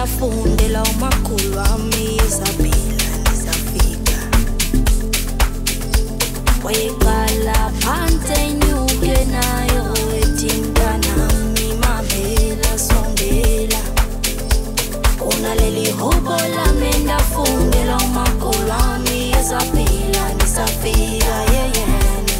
ndafundela umakhulu wami ezaphila nizafika wayeqala phansi enyuke nayo ethi mntanami mamela sondela unaleli hubo lami ndafundela umakhulu wami ezaphila nizafika yeyena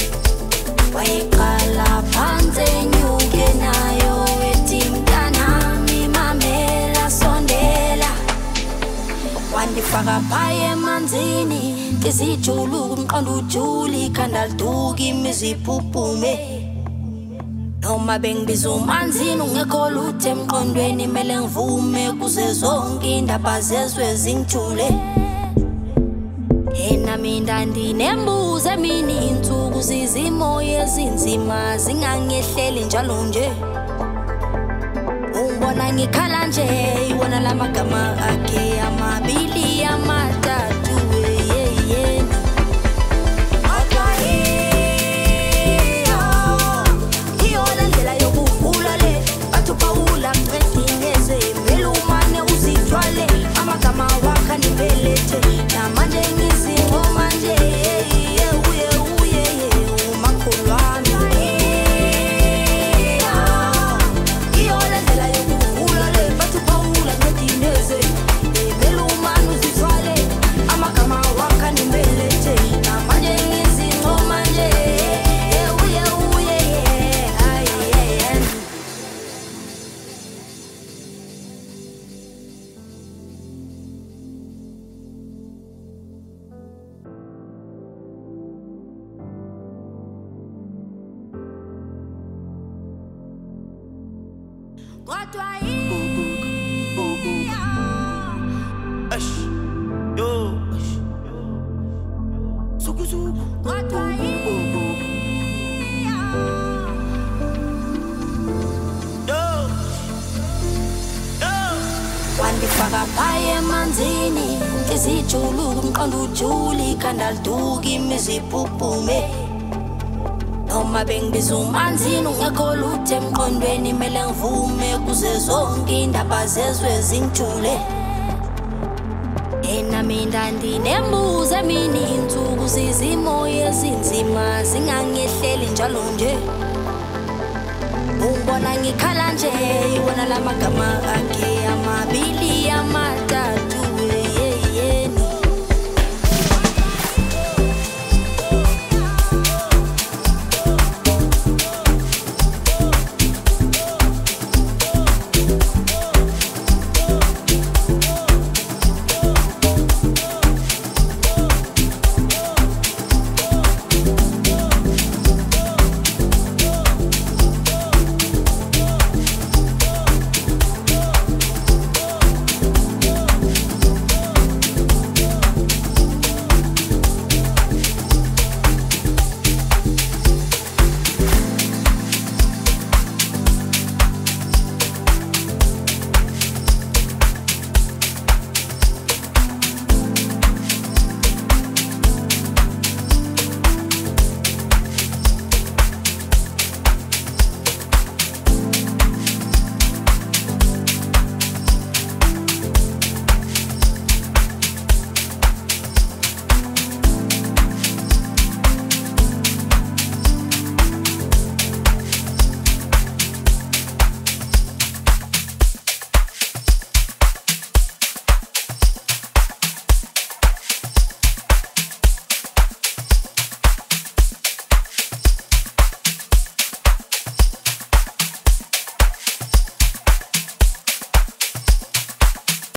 wayeqala phansi enyuke nayo ethi mntanami mamela sondela wandifaka phaya emanzini ngizijulu umqondo ujuli ikhanda liduka imiziphuphume noma bengibiza umanzini ungekho lutho emqondweni mele ngivume kuze zonke indaba zezwe zingithule nami ndandinembuzo emini insuku zizimo ezinzima zingangehleli njalo nje ungibona ngikhala nje iwona lamagama akhe amabili amathathu amagama wakha nibelete namanje ngizingoma nje uye umakhulu wami iyona ndlela yokukhula le bathu phawula ngedineze belumani uzithwale amagama wakha nibelete namanje ngizingoma nje uye wandifaka phaya emanzini ngizijulu umqondo ujuli ikhanda liduka imiziphuphume noma bengibiza umanzini ungekho lutho emqondweni mele ngivume kuze zonke indaba zezwe zingithule nami ndandinembuzo emini insuku zizimo ezinzima zingangehleli njalo nje ungibona ngikhala nje iwona lamagama akhe amabili amathathu